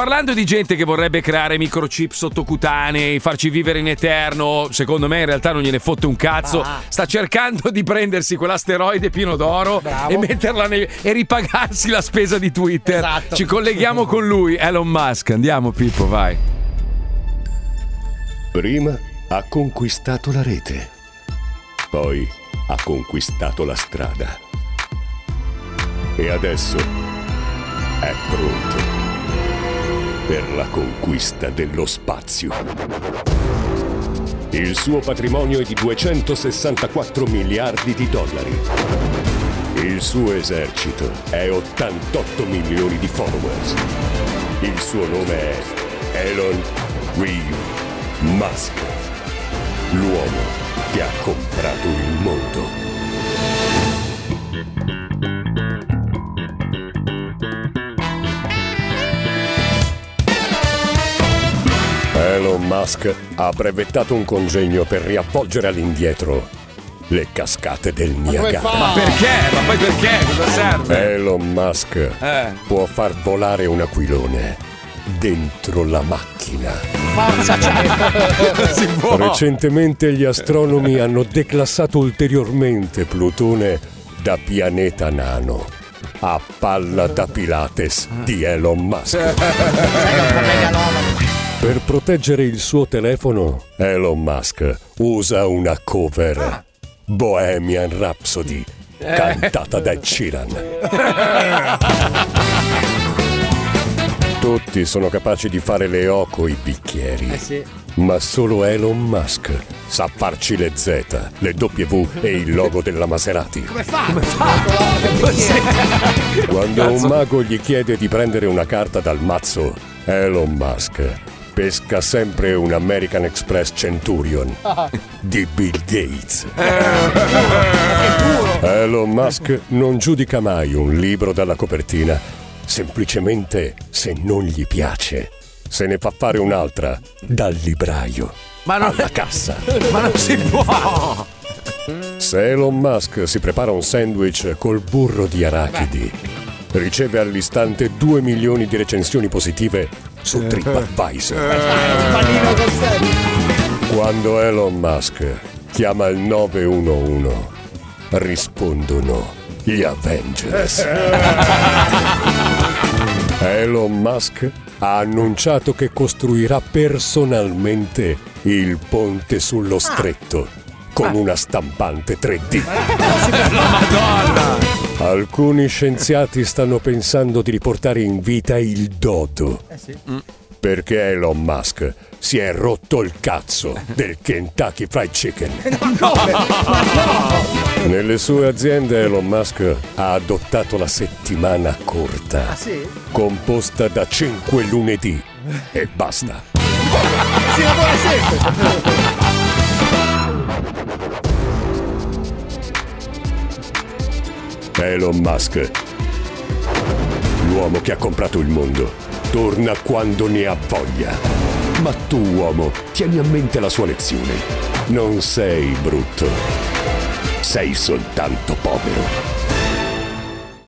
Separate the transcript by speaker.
Speaker 1: parlando di gente che vorrebbe creare microchip sottocutanei, farci vivere in eterno, secondo me in realtà non gliene fotte un cazzo. Sta cercando di prendersi quell'asteroide pieno d'oro e metterla e ripagarsi la spesa di Twitter.
Speaker 2: Esatto.
Speaker 1: Ci colleghiamo con lui, Elon Musk. Andiamo, Pippo, vai.
Speaker 3: Prima ha conquistato la rete, poi ha conquistato la strada e adesso è pronto per la conquista dello spazio. Il suo patrimonio è di 264 miliardi di dollari. Il suo esercito è 88 milioni di followers. Il suo nome è Elon Musk, l'uomo che ha comprato il mondo. Elon Musk ha brevettato un congegno per riavvolgere all'indietro le cascate del Niagara.
Speaker 1: Ma perché? Ma poi perché? Cosa serve?
Speaker 3: Elon Musk può far volare un aquilone dentro la macchina.
Speaker 2: Forza,
Speaker 1: Si può.
Speaker 3: Recentemente gli astronomi hanno declassato ulteriormente Plutone da pianeta nano a palla da Pilates di Elon Musk. Per proteggere il suo telefono, Elon Musk usa una cover Bohemian Rhapsody cantata da Ed Sheeran. Tutti sono capaci di fare le O coi bicchieri, ma solo Elon Musk sa farci le Z, le W e il logo della Maserati.
Speaker 2: Come fa?
Speaker 3: Quando un mago gli chiede di prendere una carta dal mazzo, Elon Musk pesca sempre un American Express Centurion di Bill Gates. Elon Musk non giudica mai un libro dalla copertina, semplicemente se non gli piace. Se ne fa fare un'altra dal libraio alla cassa.
Speaker 1: Ma non si può!
Speaker 3: Se Elon Musk si prepara un sandwich col burro di arachidi, riceve all'istante 2 milioni di recensioni positive su TripAdvisor. Quando Elon Musk chiama il 911, rispondono gli Avengers. Elon Musk ha annunciato che costruirà personalmente il ponte sullo stretto con una stampante 3D.
Speaker 1: Madonna!
Speaker 3: Alcuni scienziati stanno pensando di riportare in vita il dodo. Perché Elon Musk si è rotto il cazzo del Kentucky Fried Chicken. Nelle sue aziende Elon Musk ha adottato la settimana corta, composta da 5 lunedì e basta.
Speaker 2: Si lavora sempre.
Speaker 3: Elon Musk, l'uomo che ha comprato il mondo, torna quando ne ha voglia. Ma tu, uomo, tieni a mente la sua lezione. Non sei brutto, sei soltanto povero.